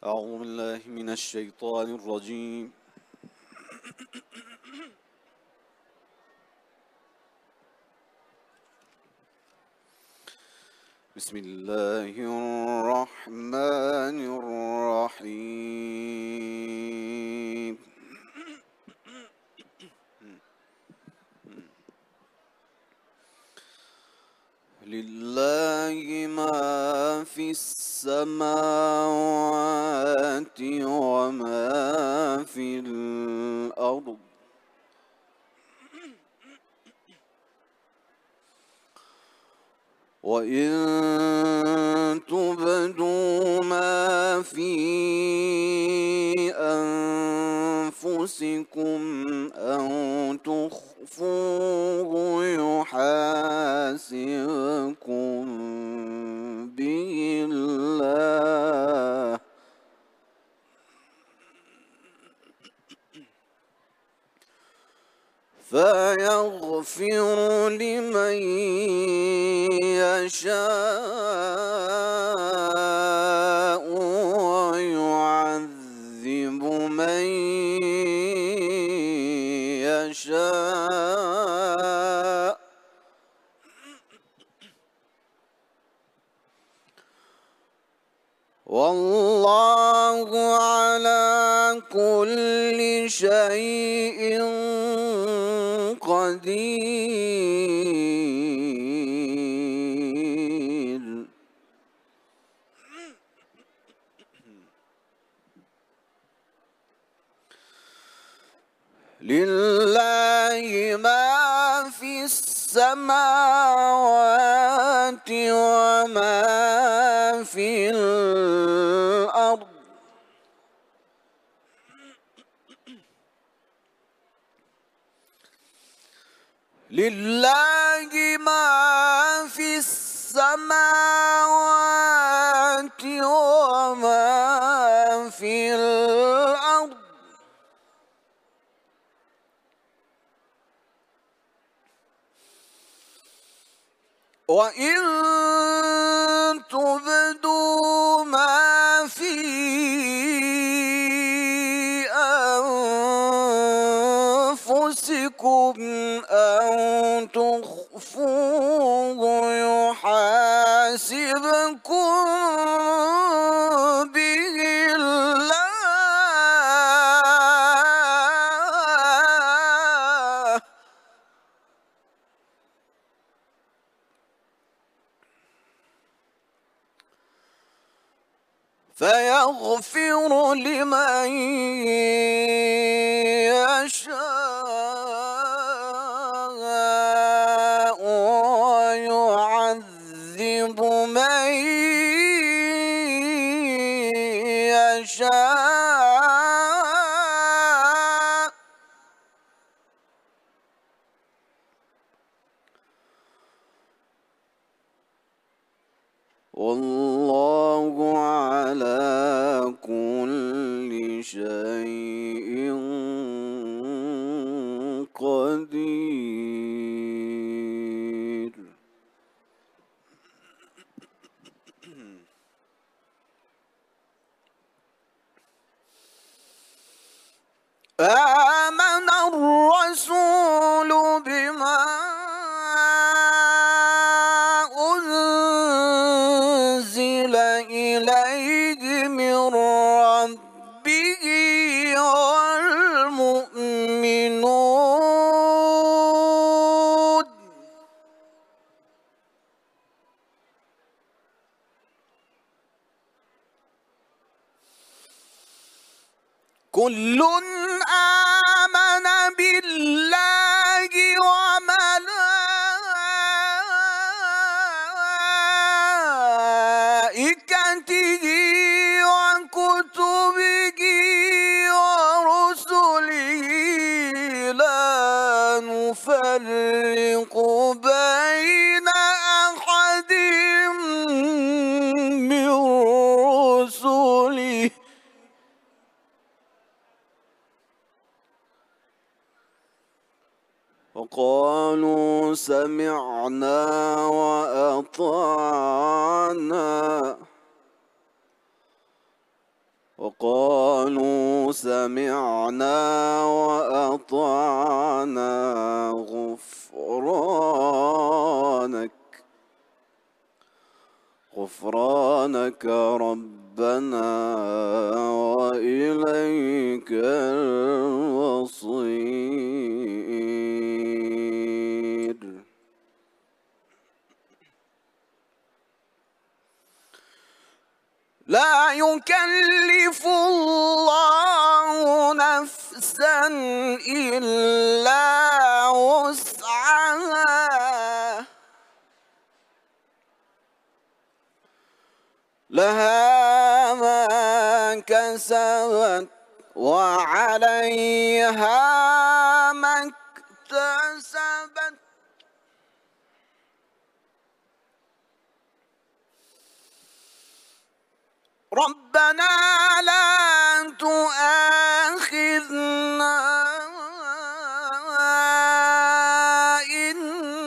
أعوذ بالله من الشيطان الرجيم. بسم الله الرحمن الرحيم. لله ما في السماوات وما في الأرض وإن تبدوا ما في أنفسكم أو تخفوه يحاسبكم به الله فيغفر لمن يشاء ويعذب من يشاء والله على كل شيء قدير. لله ما في السماوات وما في الأرض لله ما في السماوات وما في الأرض وإن تبدوا ما في أنفسكم أو تخفوه يحاسبكم به الله فيغفر لمن يشاء ويعذب من يشاء والله على كل شيء قدير. آمن الرسول بما أنزل إليه من ربه والمؤمنون كل آمن بالله وملائكته وكتبه ورسله لا نفرق بين أحد من رسله وقالوا سمعنا وأطعنا وقالوا سمعنا وأطعنا غفرانك ربنا وإليك المصير. لا يكلف الله نفسا إلا وسعها، لها ما كسبت وعليها ما اكتسبت. ربنا لا تؤاخذنا إن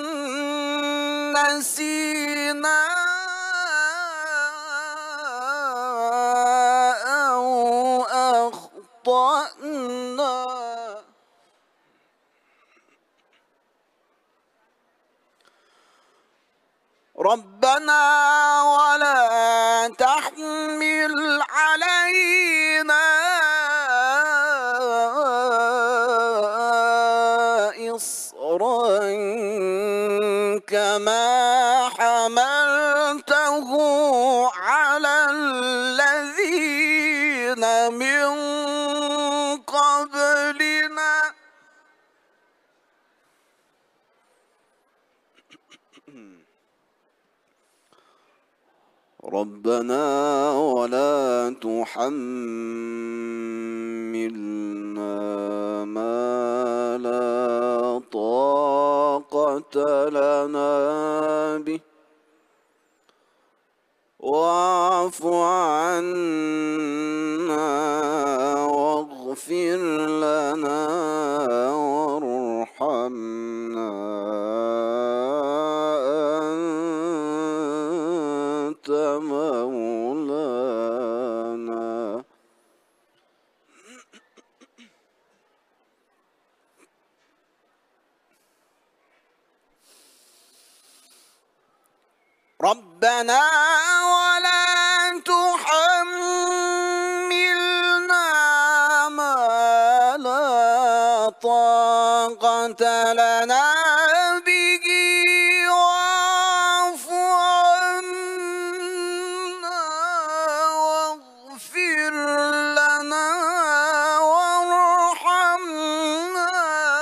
نسينا أو أخطأنا. ربنا ولا تحمل علينا إصرا كما حملته على الذين من قبلنا. ربنا ولا تحملنا ما لا طاقة لنا به، واعف عنا واغفر لنا وارحمنا أنت مولانا. ربنا ولا تحملنا ما لا طاقة لنا به، واعف عنا واغفر لنا وارحمنا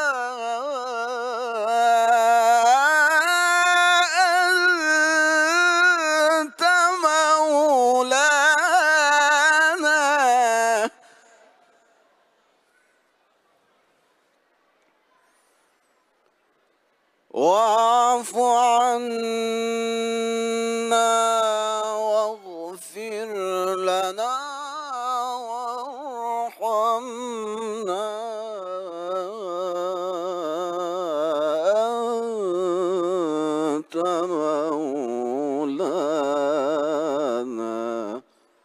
أنت مولانا. واعف عنا واغفر لنا وارحمنا أنت مولانا.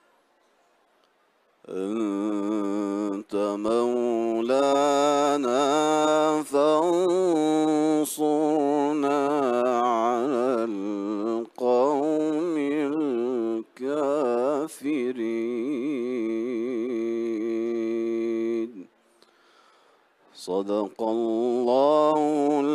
أنت مولانا فانصرنا على القوم الكافرين. صدق الله